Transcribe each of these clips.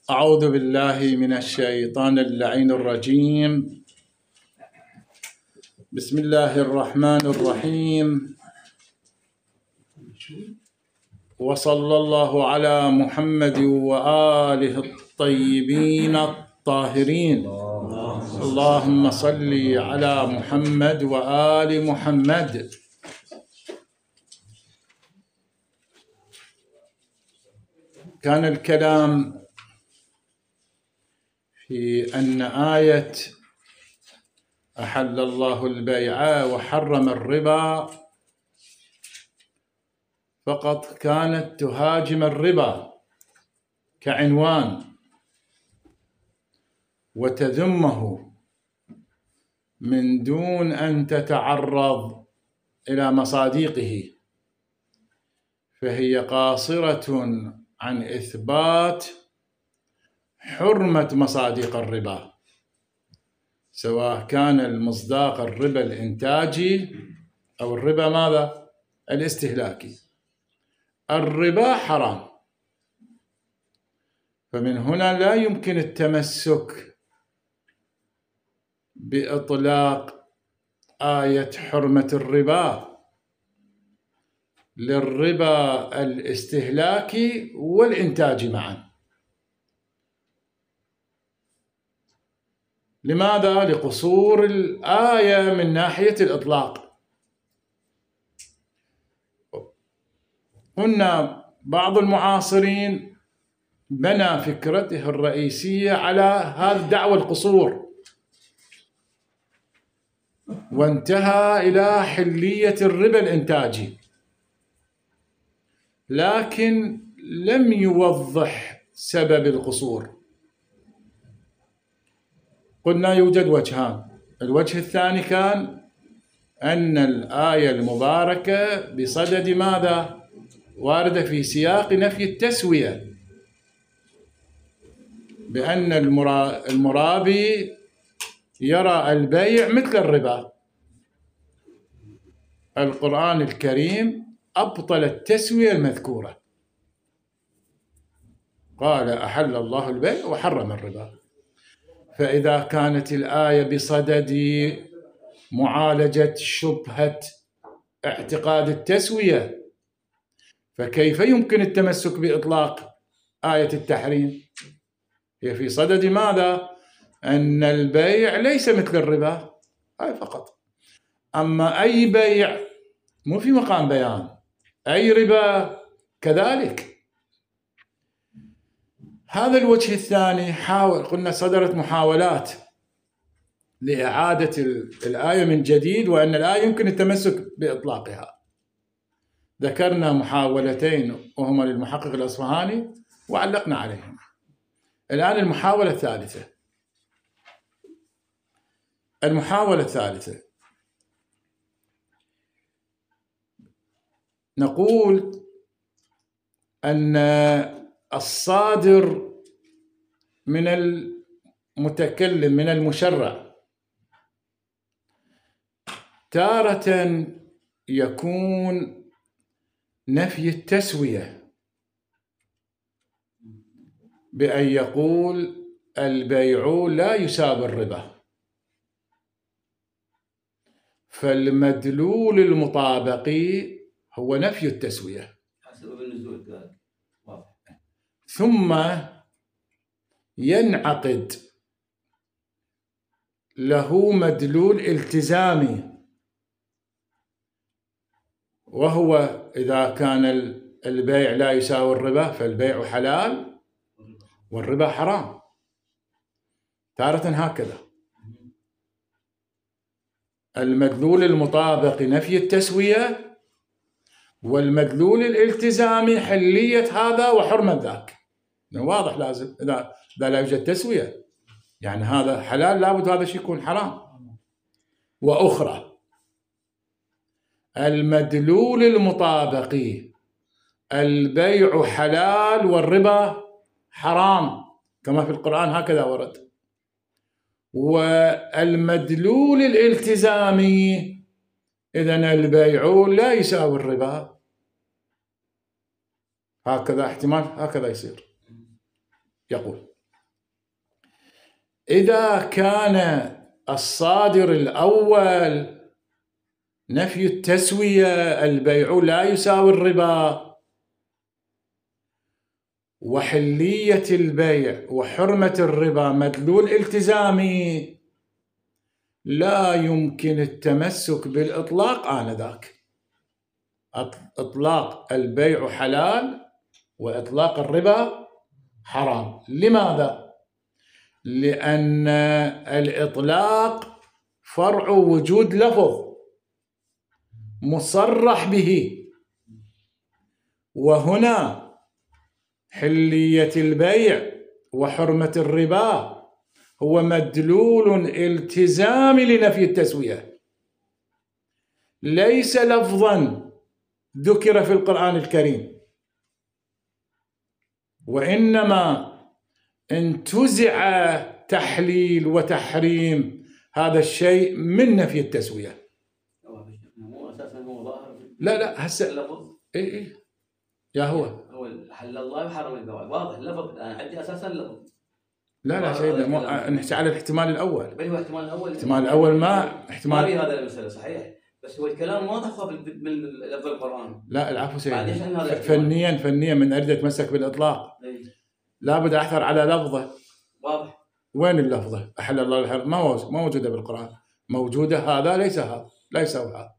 أعوذ بالله من الشيطان اللعين الرجيم. بسم الله الرحمن الرحيم، وصلى الله على محمد وآله الطيبين الطاهرين. اللهم صل على محمد وآل محمد. كان الكلام في أن آية أحل الله البيع وحرم الربا فقط كانت تهاجم الربا كعنوان وتذمه من دون أن تتعرض إلى مصادقه، فهي قاصرة عن إثبات حرمة مصادق الربا، سواء كان المصداق الربا الإنتاجي أو الربا ماذا؟ الاستهلاكي. الربا حرام، فمن هنا لا يمكن التمسك بإطلاق آية حرمة الربا للربا الاستهلاكي والإنتاجي معا. لماذا؟ لقصور الآية من ناحية الإطلاق. قلنا بعض المعاصرين بنى فكرته الرئيسية على هذه الدعوة القصور، وانتهى إلى حلية الربا الإنتاجي، لكن لم يوضح سبب القصور. قلنا يوجد وجهان. الوجه الثاني كان أن الآية المباركة بصدد ماذا؟ واردة في سياق نفي التسوية، بأن المرابي يرى البيع مثل الربا. القرآن الكريم أبطل التسوية المذكورة، قال أحل الله البيع وحرم الربا. فإذا كانت الآية بصدد معالجة شبهة اعتقاد التسوية، فكيف يمكن التمسك بإطلاق آية التحريم؟ هي في صدد ماذا؟ أن البيع ليس مثل الربا، هاي فقط. أما أي بيع مو في مقام بيان، أي ربا كذلك. هذا الوجه الثاني. قلنا صدرت محاولات لإعادة الآية من جديد، وأن الآية يمكن التمسك بإطلاقها. ذكرنا محاولتين وهما للمحقق الأصفهاني وعلقنا عليهما. الآن المحاولة الثالثة. المحاولة الثالثة نقول أن الصادر من المتكلم من المشرع تارة يكون نفي التسوية، بأن يقول البيع لا يساوي الربا، فالمدلول المطابقي هو نفي التسوية. ثم ينعقد له مدلول التزامي، وهو إذا كان البيع لا يساوي الربا فالبيع حلال والربا حرام. تارة هكذا المدلول المطابق نفي التسوية، والمدلول الالتزامي حلية هذا وحرمة ذاك. واضح، لازم إذا لا يوجد تسوية يعني هذا حلال لابد هذا الشيء يكون حرام. وأخرى المدلول المطابقي البيع حلال والربا حرام كما في القرآن هكذا ورد. والمدلول الالتزامي إذن البيع لا يساوي الربا، هكذا احتمال هكذا يصير. يقول إذا كان الصادر الأول نفي التسوية، البيع لا يساوي الربا، وحلية البيع وحرمة الربا مدلول التزامي، لا يمكن التمسك بالإطلاق آنذاك. إطلاق البيع حلال وإطلاق الربا حرام. لماذا؟ لأن الإطلاق فرع وجود لفظ مصرح به، وهنا حلية البيع وحرمة الربا هو مدلول التزامي لنفي التسوية، ليس لفظا ذكر في القرآن الكريم، وإنما انتزع تحليل وتحريم هذا الشيء من نفي التسوية. هو أساسا هو ظاهر. لا هسه اللفظ إيه يا هو حل الله وحرم البيع، واضح اللفظ. أنا عندي أساسا اللفظ. لا سيدنا، نحكي على الاحتمال الأول. بل هو الاحتمال الأول ما احتمال في هذا المسألة صحيح، بس هو الكلام واضح من لفظ القرآن. لا العفو سيدنا، فنيا من أريد أتمسك بالإطلاق لابد أحثر على لفظة. واضح. وين اللفظة؟ أحل الله الحرم ما موجودة بالقرآن. موجودة هذا ليس هذا.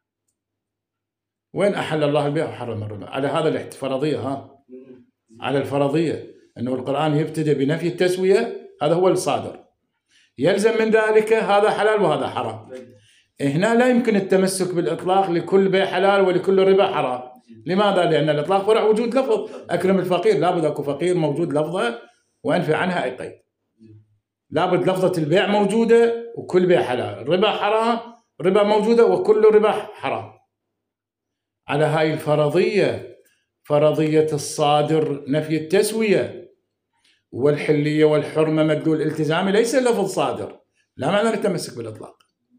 وين أحل الله البيع وحرم الربا؟ على هذا الفرضية، على الفرضية أنه القرآن يبتدئ بنفي التسوية، هذا هو الصادر، يلزم من ذلك هذا حلال وهذا حرام. هنا لا يمكن التمسك بالإطلاق لكل بيع حلال ولكل ربا حرام. لماذا؟ لأن الإطلاق فرع وجود لفظ. أكرم الفقير، لابد أكو فقير موجود لفظة وأنفي عنها أي قيد. لابد لفظة البيع موجودة وكل بيع حلال، الربا حرام، ربا موجودة وكل ربا حرام. على هاي الفرضية، فرضية الصادر نفي التسوية والحلية والحرمة مدلول التزامي، ليس لفظ صادر، لا معنى للتمسك بالإطلاق.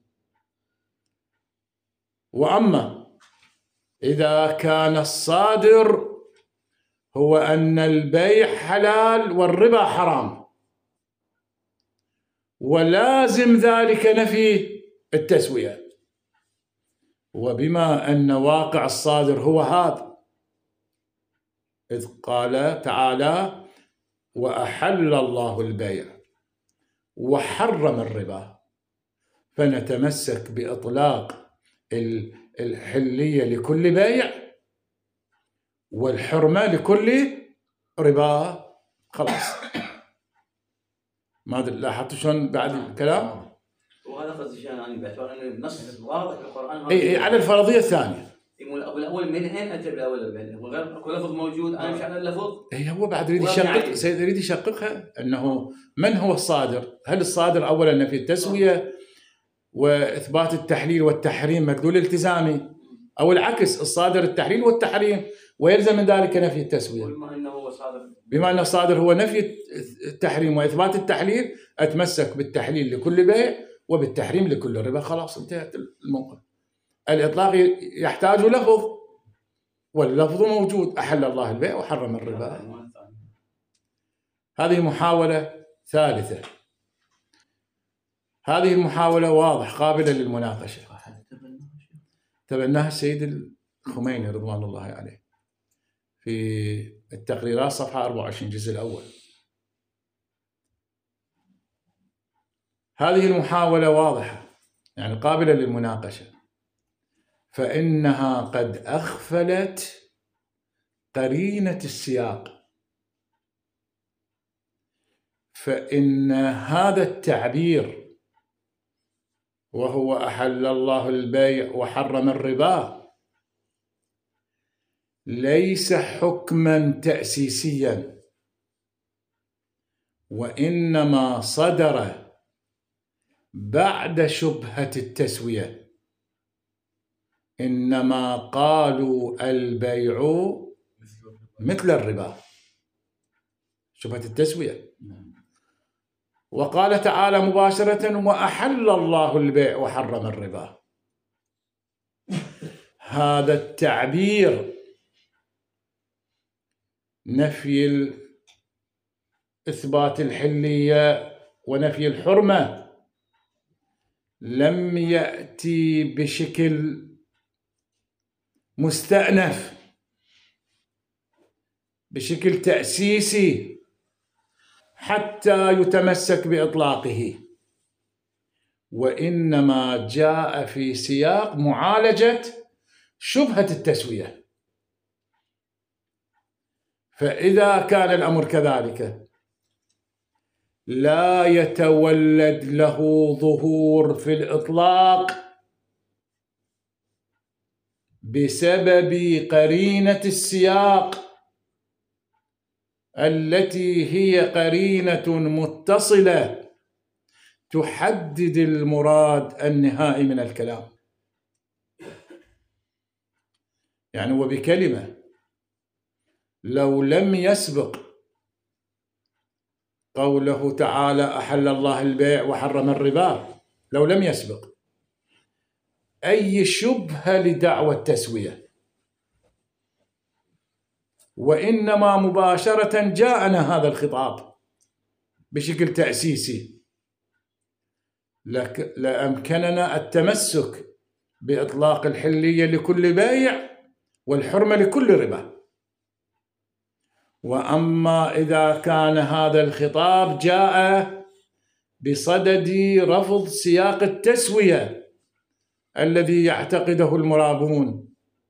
وأما إذا كان الصادر هو أن البيع حلال والربا حرام، ولازم ذلك نفي التسوية، وبما أن واقع الصادر هو هذا، إذ قال تعالى: وأحل الله البيع وحرم الربا، فنتمسك بإطلاق الحلية لكل بيع والحرمة لكل ربا. خلاص. ما ادري لاحظتوا شلون بعد الكلام؟ وهذا قصدي انا باعتبار انه النص واضح في القران. اي على الفرضيه الثانيه. الاول من اين اتى بالاول؟ غير اكو لفظ موجود، انا مش على اللفظ. اي هو بعد يريد يشقق، سيد يريد يشققها انه من هو الصادر؟ هل الصادر اولا نفي التسويه واثبات التحليل والتحريم مدلول التزامي، او العكس الصادر التحليل والتحريم ويلزم من ذلك نفي التسويه؟ بما أن الصادر هو نفي التحريم وإثبات التحليل، أتمسك بالتحليل لكل بيع وبالتحريم لكل ربا. خلاص انتهت الموقف. الإطلاق يحتاج لفظ، واللفظ موجود: أحل الله البيع وحرم الربا. هذه محاولة ثالثة. هذه المحاولة واضح قابلة للمناقشة، تبناها السيد الخميني رضوان الله عليه في التقريرات صفحة 24 الجزء الأول. هذه المحاولة واضحة، يعني قابلة للمناقشة، فإنها قد أغفلت قرينة السياق، فإن هذا التعبير وهو أحل الله البيع وحرم الربا ليس حكما تأسيسيا، وإنما صدر بعد شبهة التسوية. إنما قالوا البيع مثل الربا، شبهة التسوية. وقال تعالى مباشرة: وأحل الله البيع وحرم الربا. هذا التعبير نفي إثبات الحلية ونفي الحرمة لم يأتي بشكل مستأنف، بشكل تأسيسي حتى يتمسك بإطلاقه، وإنما جاء في سياق معالجة شبهة التسوية. فإذا كان الأمر كذلك لا يتولد له ظهور في الإطلاق بسبب قرينة السياق التي هي قرينة متصلة تحدد المراد النهائي من الكلام. يعني وبكلمة، لو لم يسبق قوله تعالى أحل الله البيع وحرم الربا، لو لم يسبق أي شبهة لدعوى التسوية، وإنما مباشرة جاءنا هذا الخطاب بشكل تأسيسي، لأمكننا التمسك بإطلاق الحلية لكل بيع والحرمة لكل ربا. وأما إذا كان هذا الخطاب جاء بصدد رفض سياق التسوية الذي يعتقده المرابون،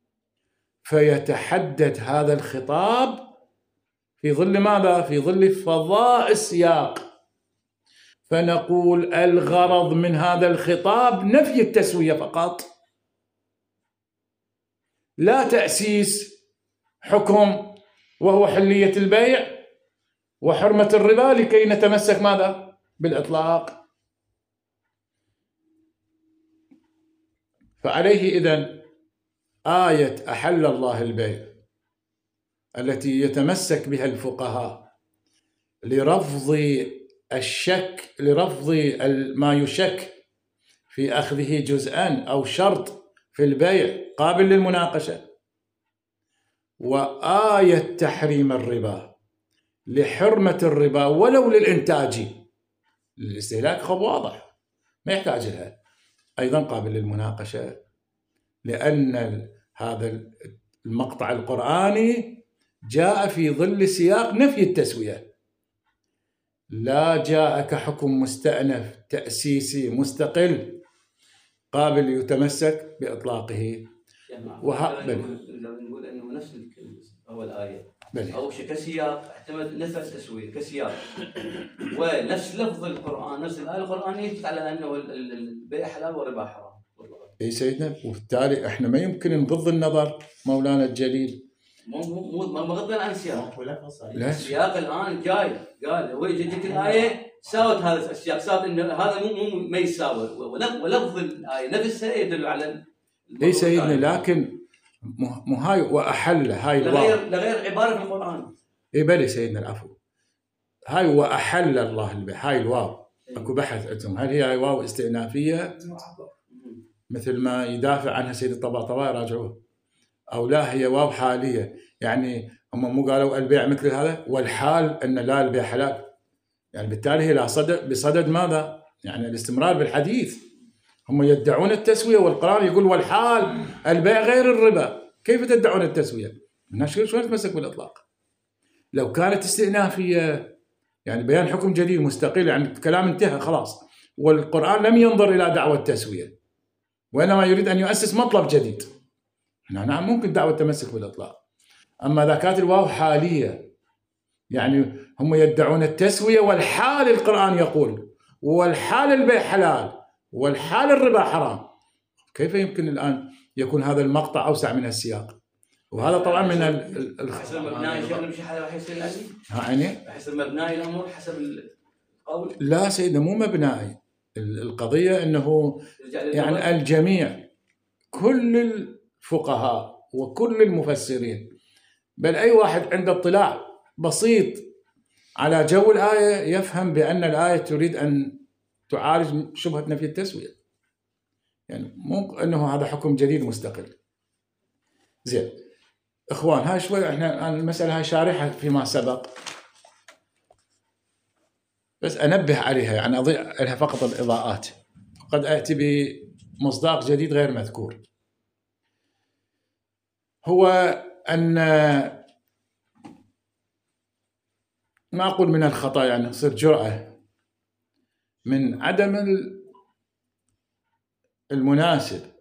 فيتحدد هذا الخطاب في ظل ماذا؟ في ظل فضاء السياق، فنقول الغرض من هذا الخطاب نفي التسوية فقط، لا تأسيس حكم وهو حلية البيع وحرمة الربا لكي نتمسك ماذا؟ بالإطلاق. فعليه إذن آية أحل الله البيع التي يتمسك بها الفقهاء لرفض الشك، لرفض ما يشك في أخذه جزءا أو شرط في البيع قابل للمناقشة، وآية تحريم الربا لحرمة الربا ولو للإنتاج، للاستهلاك خب واضح ما يحتاج لها، أيضا قابل للمناقشة، لأن هذا المقطع القرآني جاء في ظل سياق نفي التسوية، لا جاء كحكم مستأنف تأسيسي مستقل قابل يتمسك بإطلاقه. لو نقول أنه نفس أول آية أو كسياق احتمل نفس التسوية كسياق ونفس لفظ القرآن، نفس الآية القرآنية يثبت على أنه البيع حلال والربا حرام. اي سيدنا، وبالتالي احنا ما يمكن نغض النظر مولانا الجليل، مو غض عن السياق. السياق الآن جاي قال هو جت الآية ساوت هذا السياق، ساوت إنه هذا مو ما يساوي، ولفظ الآية نفسها يدل على. اي سيدنا، لكن مو هاي وأحل هاي لغير عبارة في القرآن. اي بلي سيدنا، العفو، هاي وأحل الله البيع، هاي الواو اكو بحث عندهم هل هي واو استئنافية مثل ما يدافع عنها سيد الطباطبائي راجعوه، أو لا هي واو حالية، يعني هم مو قالوا البيع مثل هذا والحال أن لا البيع حلال، يعني بالتالي هي لا بصدد ماذا؟ يعني الاستمرار بالحديث، هم يدعون التسوية والقرآن يقول والحال البيع غير الربا، كيف تدعون التسوية؟ الناس شلون تمسك بالإطلاق؟ لو كانت استئنافية يعني بيان حكم جديد مستقل، يعني الكلام انتهى خلاص، والقرآن لم ينظر إلى دعوة التسوية وإنما يريد أن يؤسس مطلب جديد، نعم ممكن دعوة التمسك بالإطلاق. أما إذا كانت الواو حالية، يعني هم يدعون التسوية والحال القرآن يقول والحال البيع حلال والحال الربا حرام، كيف يمكن الآن يكون هذا المقطع أوسع من السياق؟ وهذا طبعا من حسب مبناء شغل مش راح يصير يعني حسب مبناء الأمور حسب القول. لا سيدنا، مو مبنائي، القضية أنه يعني الجميع، كل الفقهاء وكل المفسرين، بل أي واحد عنده اطلاع بسيط على جو الآية يفهم بأن الآية تريد أن تعالج شبهة نفي التسوية، يعني مو أنه هذا حكم جديد مستقل. زين إخوان، هاي شوي إحنا المسألة هاي شارحة فيما سبق، بس أنبه عليها، يعني أضيء لها فقط الإضاءات، قد أتي بمصداق جديد غير مذكور، هو أن ما أقول من الخطأ، يعني تصير جرأة، من عدم المناسب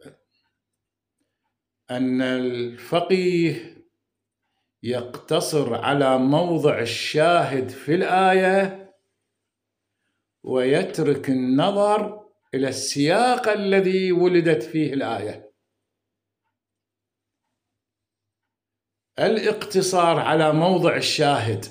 أن الفقيه يقتصر على موضع الشاهد في الآية ويترك النظر إلى السياق الذي ولدت فيه الآية. الاقتصار على موضع الشاهد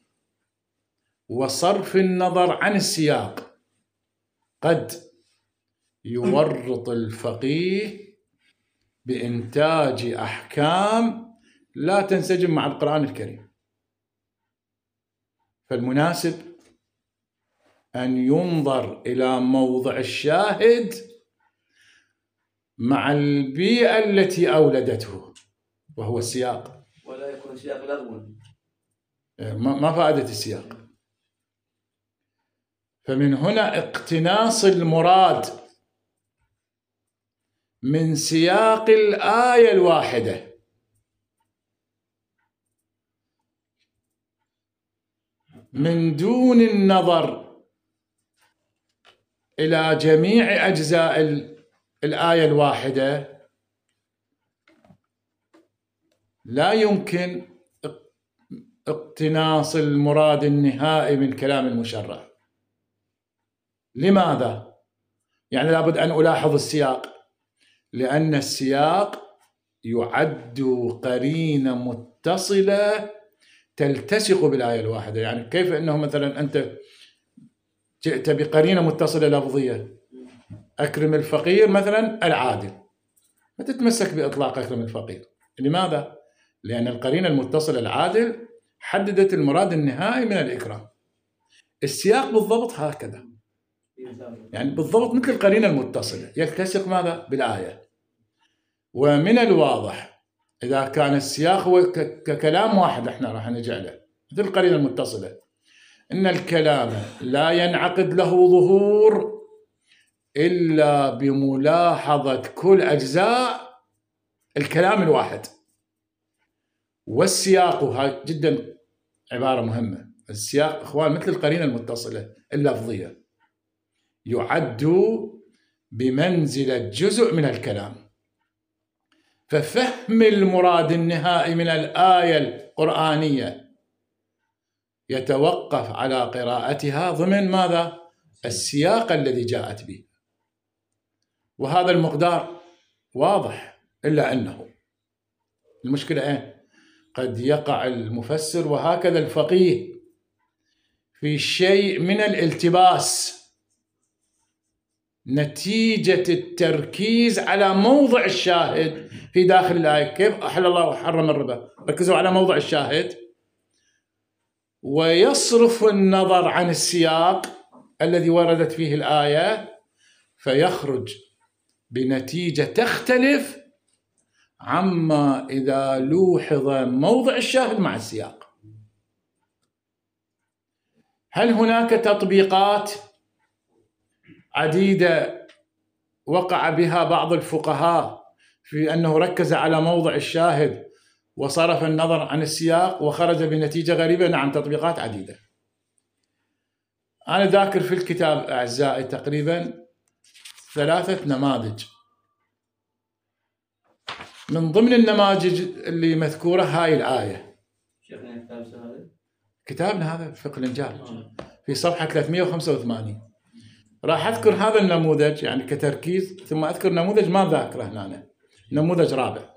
وصرف النظر عن السياق قد يورط الفقيه بإنتاج أحكام لا تنسجم مع القرآن الكريم. فالمناسب أن ينظر إلى موضع الشاهد مع البيئة التي أولدته وهو السياق، ولا يكون سياق لغو. ما فائدة السياق؟ فمن هنا اقتناص المراد من سياق الآية الواحدة من دون النظر إلى جميع أجزاء الآية الواحدة. لا يمكن اقتناص المراد النهائي من كلام المشرع. لماذا؟ يعني لابد أن ألاحظ السياق، لأن السياق يعد قرينة متصلة تلتصق بالآية الواحدة. يعني كيف أنه مثلا أنت جئت بقرينة متصلة لفظية، أكرم الفقير مثلا العادل، ما تتمسك بإطلاق أكرم الفقير. لماذا؟ لأن القرينة المتصلة العادل حددت المراد النهائي من الإكرام. السياق بالضبط هكذا، يعني بالضبط مثل القرينة المتصلة يلتصق ماذا؟ بالآية. ومن الواضح إذا كان السياق هو ككلام واحد، احنا راح نجعله مثل القرينة المتصلة، إن الكلام لا ينعقد له ظهور إلا بملاحظة كل أجزاء الكلام الواحد. والسياق، هاي جدا عبارة مهمة، السياق إخوان مثل القرينة المتصلة اللفظية، يعد بمنزلة جزء من الكلام. ففهم المراد النهائي من الآية القرآنية يتوقف على قراءتها ضمن ماذا؟ السياق الذي جاءت به. وهذا المقدار واضح، إلا أنه المشكلة إيه؟ قد يقع المفسر وهكذا الفقيه في شيء من الالتباس نتيجة التركيز على موضع الشاهد في داخل الآية. كيف أحل الله وحرم الربا؟ ركزوا على موضع الشاهد ويصرف النظر عن السياق الذي وردت فيه الآية، فيخرج بنتيجة تختلف عما إذا لوحظ موضع الشاهد مع السياق. هل هناك تطبيقات عديدة وقع بها بعض الفقهاء في أنه ركز على موضع الشاهد وصرف النظر عن السياق وخرج بنتيجة غريبة؟ نعم، تطبيقات عديدة. أنا ذاكر في الكتاب أعزائي تقريبا 3 نماذج. من ضمن النماذج اللي مذكورة هاي الآية. كتابنا هذا فقه الإنجال في صفحة 385. راح أذكر هذا النموذج يعني كتركيز، ثم أذكر نموذج ما ذاكره هنا، نموذج رابع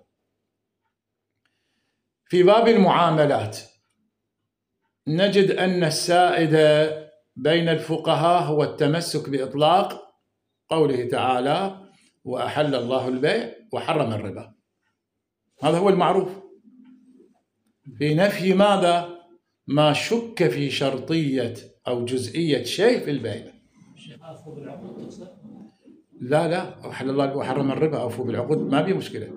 في باب المعاملات. نجد أن السائد بين الفقهاء هو التمسك بإطلاق قوله تعالى وأحل الله البيع وحرم الربا. هذا هو المعروف في نفي ماذا؟ ما شك في شرطية أو جزئية شيء في البيع. لا أحل الله وحرم الربا، أوفوا بالعقود، ما في مشكلة.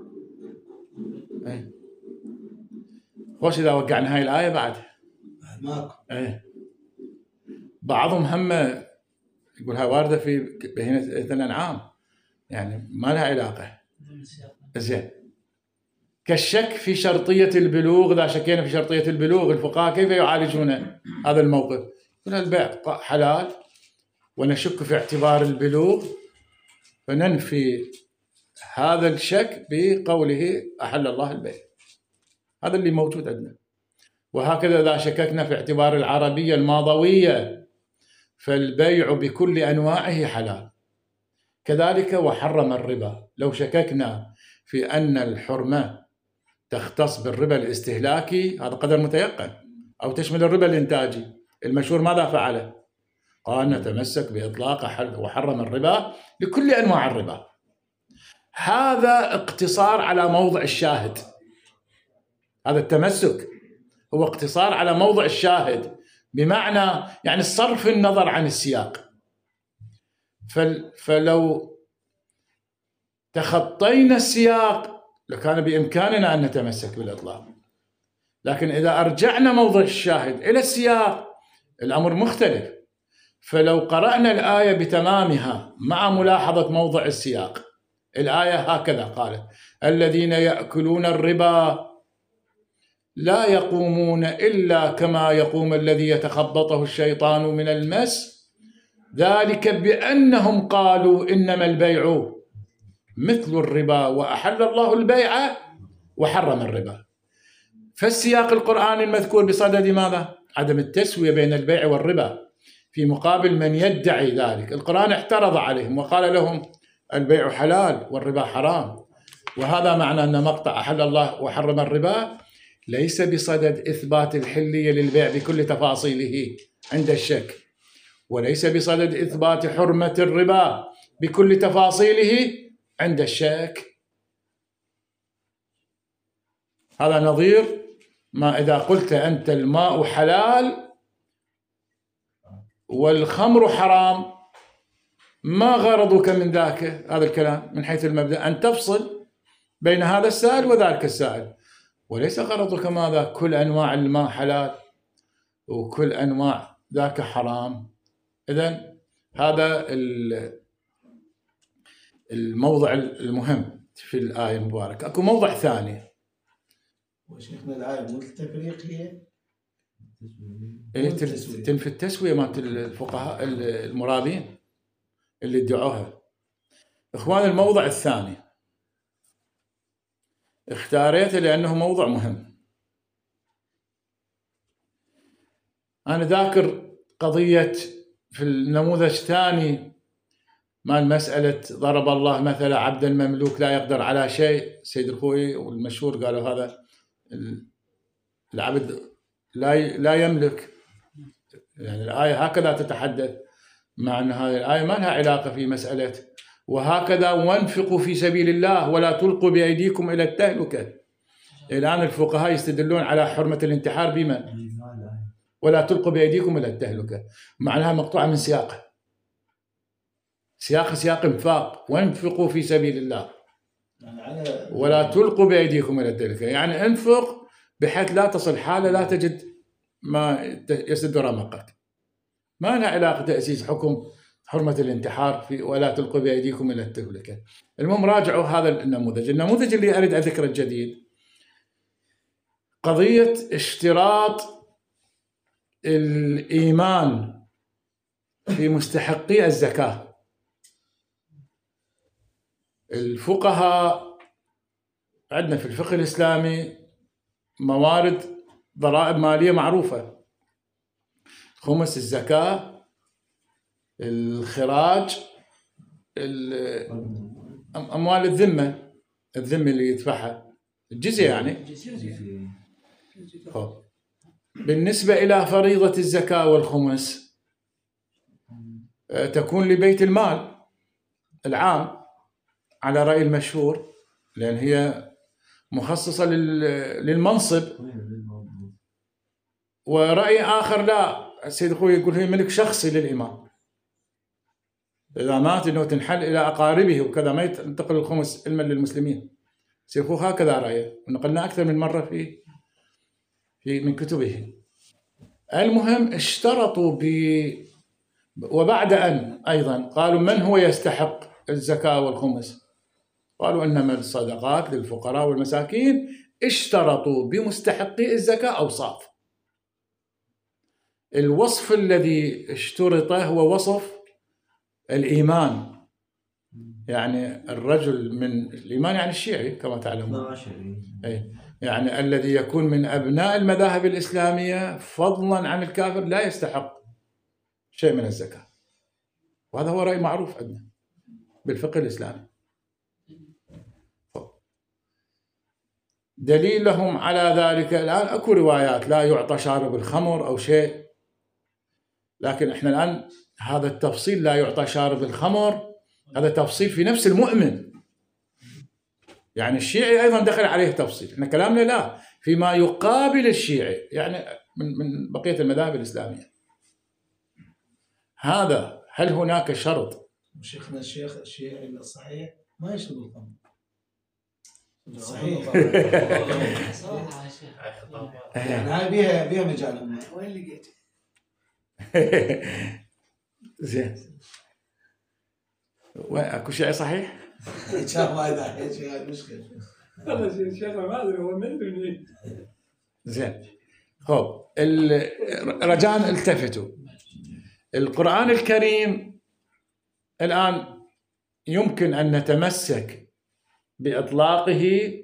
خوش إذا وقعنا هاي الآية بعد ماكو. بعضهم هم يقول هاي واردة في بهيمة الأنعام، يعني ما لها علاقة. زين، كالشك في شرطية البلوغ، إذا شكينا في شرطية البلوغ الفقهاء كيف يعالجون هذا الموقف؟ يقول البيع حلال ونشك في اعتبار البلوغ، فننفي هذا الشك بقوله أحل الله البيع. هذا اللي موجود عندنا. وهكذا إذا شككنا في اعتبار العربية الماضوية فالبيع بكل أنواعه حلال. كذلك وحرم الربا، لو شككنا في أن الحرمة تختص بالربا الاستهلاكي، هذا قدر متيقن، أو تشمل الربا الإنتاجي، المشهور ماذا فعله؟ قال نتمسك بإطلاق وحرم الربا لكل أنواع الربا. هذا اقتصار على موضع الشاهد، هذا التمسك هو اقتصار على موضع الشاهد، بمعنى يعني صرف النظر عن السياق. فلو تخطينا السياق لكان بإمكاننا أن نتمسك بالإطلاق، لكن إذا أرجعنا موضع الشاهد إلى السياق الأمر مختلف. فلو قرأنا الآية بتمامها مع ملاحظة موضع السياق، الآية هكذا قالت: الذين يأكلون الربا لا يقومون إلا كما يقوم الذي يتخبطه الشيطان من المس، ذلك بأنهم قالوا إنما البيع مثل الربا وأحل الله البيع وحرم الربا. فالسياق القرآني المذكور بصدد ماذا؟ عدم التسوية بين البيع والربا، في مقابل من يدعي ذلك. القرآن احترض عليهم وقال لهم البيع حلال والربا حرام، وهذا معنى أن مقطع أحل الله وحرم الربا ليس بصدد إثبات الحلية للبيع بكل تفاصيله عند الشك، وليس بصدد إثبات حرمة الربا بكل تفاصيله عند الشك. هذا نظير ما إذا قلت أنت الماء حلال والخمر حرام، ما غرضك من ذاك هذا الكلام من حيث المبدأ؟ أن تفصل بين هذا السائل وذاك السائل، وليس غرضك ماذا؟ كل أنواع الماء حلال وكل أنواع ذاك حرام. إذن هذا الموضع المهم في الآية المباركة. أكو موضع ثاني. وشيخنا الآية مو التفريق هي تنفي التسوية مالت الفقهاء المرابين اللي ادعوها. إخوان، الموضع الثاني اختاريته لأنه موضوع مهم. أنا ذاكر قضية في النموذج الثاني مال مسألة ضرب الله مثلا عبدا مملوك لا يقدر على شيء. سيد الخوي والمشهور قالوا هذا العبد لا يملك، يعني الآية هكذا تتحدث، مع أن هذه الآية ما لها علاقة في مسألة وهكذا وانفقوا في سبيل الله ولا تلقوا بأيديكم إلى التهلكة. الآن الفقهاء يستدلون على حرمة الانتحار بما ولا تلقوا بأيديكم إلى التهلكة، معناها مقطوعة من سياقه، سياق انفاق، وانفقوا في سبيل الله ولا تلقوا بأيديكم إلى التهلكة، يعني انفق بحيث لا تصل حالة لا تجد ما يسد رمقك. ما لها علاقة تأسيس حكم حرمة الانتحار في ولا تلقوا بأيديكم إلى التهلكة. المهم راجعوا هذا النموذج اللي أريد أذكره الجديد، قضية اشتراط الإيمان في مستحقي الزكاة. الفقهاء عندنا في الفقه الإسلامي موارد ضرائب مالية معروفة: خمس الزكاة، الخراج، أموال الذمة اللي يدفعها، الجزية يعني. بالنسبة إلى فريضة الزكاة والخمس تكون لبيت المال العام على رأي المشهور، لأن هي مخصصة للمنصب. ورأي آخر لا، السيد أخوي يقول هي ملك شخصي للإمام، إذا مات إنه تنحل إلى أقاربه وكذا، ما ينتقل الخمس علما للمسلمين. السيد أخوي هكذا رأيه، ونقلنا أكثر من مرة في من كتبه. المهم اشترطوا وبعد أن أيضا قالوا من هو يستحق الزكاة والخمس؟ قالوا إنما الصدقات للفقراء والمساكين. اشترطوا بمستحقي الزكاة أوصاف. الوصف الذي اشترطه هو وصف الإيمان، يعني الرجل من الإيمان يعني الشيعي كما تعلمون، يعني الذي يكون من أبناء المذاهب الإسلامية فضلا عن الكافر لا يستحق شيء من الزكاة، وهذا هو رأي معروف عندنا بالفقه الإسلامي. دليلهم على ذلك الآن أكو روايات لا يعطى شارب الخمر أو شيء، لكن إحنا الآن هذا التفصيل لا يعطى شارب الخمر هذا تفصيل في نفس المؤمن، يعني الشيعي أيضا دخل عليه تفصيل. إحنا كلامنا لا فيما يقابل الشيعي، يعني من بقية المذاهب الإسلامية. هذا هل هناك شرط؟ شيخنا الشيعي الصحيح ما يشرب الخمر صحيح. يعني هاي بيها مجال. وين لقيت؟ زين، وين اكو شيء صحيح؟ ان شاء الله اذا هي مشكله. والله الشيخ ما ادري هو من. زين، خب رجاء التفتوا. القرآن الكريم الآن يمكن أن نتمسك بإطلاقه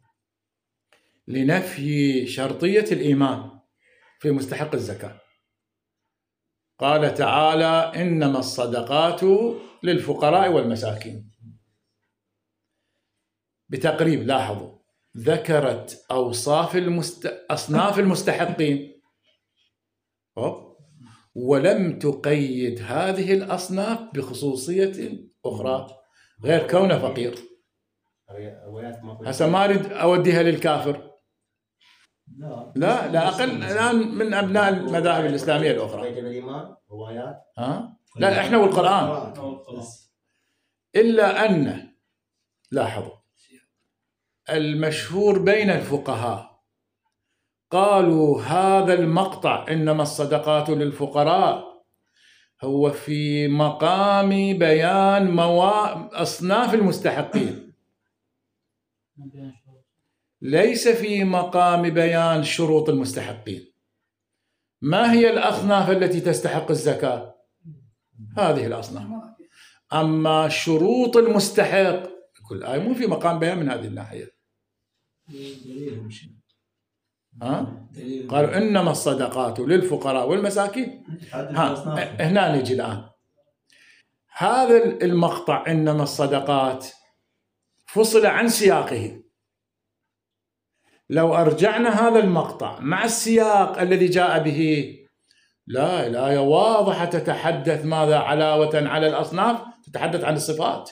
لنفي شرطية الإيمان في مستحق الزكاة. قال تعالى إنما الصدقات للفقراء والمساكين. بتقريب لاحظوا ذكرت أوصاف أصناف المستحقين ولم تقيد هذه الأصناف بخصوصية أخرى غير كونه فقير. هسه ما أريد أوديها للكافر، لا أقل الآن من أبناء المذاهب الإسلامية الأخرى. لا إحنا والقرآن. إلا أن لاحظوا المشهور بين الفقهاء قالوا هذا المقطع إنما الصدقات للفقراء هو في مقام بيان أصناف المستحقين، ليس في مقام بيان شروط المستحقين. ما هي الأصناف التي تستحق الزكاة؟ هذه الأصناف. أما شروط المستحق كل آية مو في مقام بيان من هذه الناحية. قالوا إنما الصدقات للفقراء والمساكين. هنا نجي الآن هذا المقطع إنما الصدقات فصل عن سياقه. لو أرجعنا هذا المقطع مع السياق الذي جاء به، لا الآية واضحة تتحدث ماذا؟ علاوة على الأصناف تتحدث عن الصفات.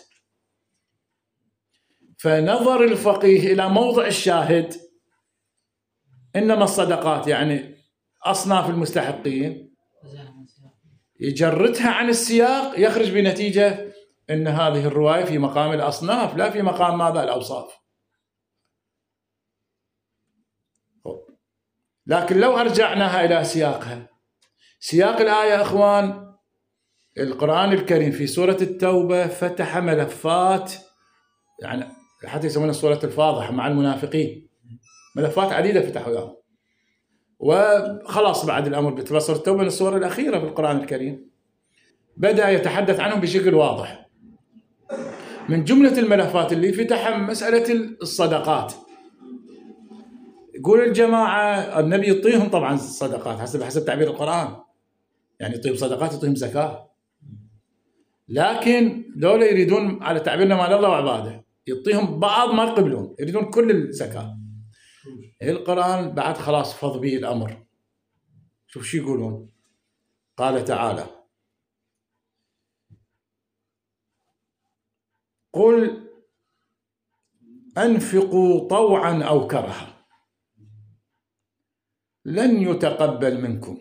فنظر الفقيه إلى موضع الشاهد إنما الصدقات يعني أصناف المستحقين، يجردها عن السياق يخرج بنتيجة إن هذه الرواية في مقام الأصناف لا في مقام ماذا؟ الأوصاف. لكن لو أرجعناها إلى سياقها، سياق الآية أخوان، القرآن الكريم في سورة التوبة فتح ملفات، يعني حتى يسمونها سورة الفاضحة مع المنافقين، ملفات عديدة فتحوا لهم. وخلاص بعد الأمر بتبصر التوبة السورة الأخيرة في القرآن الكريم بدأ يتحدث عنهم بشكل واضح. من جملة الملفات اللي فتحها مسألة الصدقات. يقول الجماعة النبي يعطيهم طبعا الصدقات حسب تعبير القرآن، يعني يعطيهم صدقات يعطيهم زكاة، لكن دولة يريدون على تعبيرنا مال الله وعباده يعطيهم بعض ما يقبلون، يريدون كل الزكاة. القرآن بعد خلاص فض به الأمر. شوف شو يقولون. قال تعالى قل أنفقوا طوعا أو كرها لن يتقبل منكم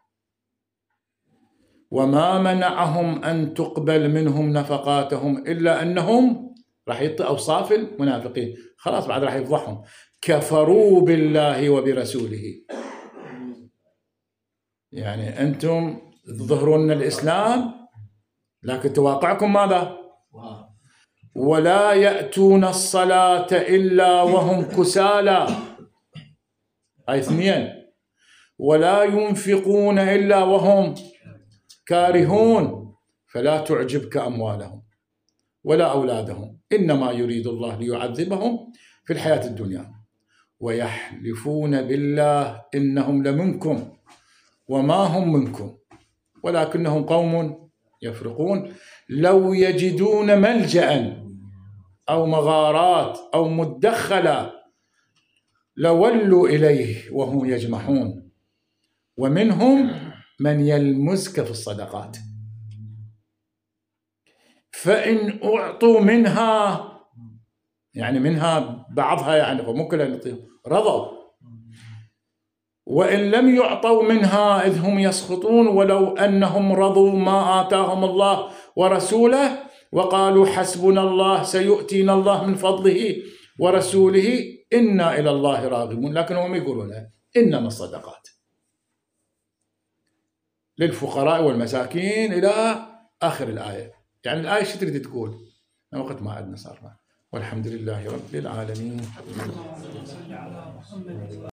وما منعهم أن تقبل منهم نفقاتهم إلا أنهم راح يعطي أوصاف المنافقين. خلاص بعد راح يفضحهم. كفروا بالله وبرسوله، يعني أنتم تظهرون الإسلام لكن تواقعكم ماذا؟ ولا يأتون الصلاة إلا وهم كسالى، أي 2، ولا ينفقون إلا وهم كارهون، فلا تعجبك أموالهم ولا أولادهم، إنما يريد الله ليعذبهم في الحياة الدنيا، ويحلفون بالله إنهم لمنكم وما هم منكم ولكنهم قوم يفرقون، لو يجدون ملجأ أو مغارات أو مدخلا لولوا إليه وهم يجمحون، ومنهم من يلمزك في الصدقات فإن أعطوا منها، يعني منها بعضها، يعني مو كلها نعطيهم، رضوا، وإن لم يعطوا منها إذ هم يسخطون ولو أنهم رضوا ما آتاهم الله ورسوله وقالوا حسبنا الله سيؤتينا الله من فضله ورسوله إنا إلى الله راغبون، لكن هم يقولون إنما الصدقات للفقراء والمساكين إلى آخر الآية. يعني الآية شو تريد تقول؟ وقت ما عندنا صار، والحمد لله رب العالمين.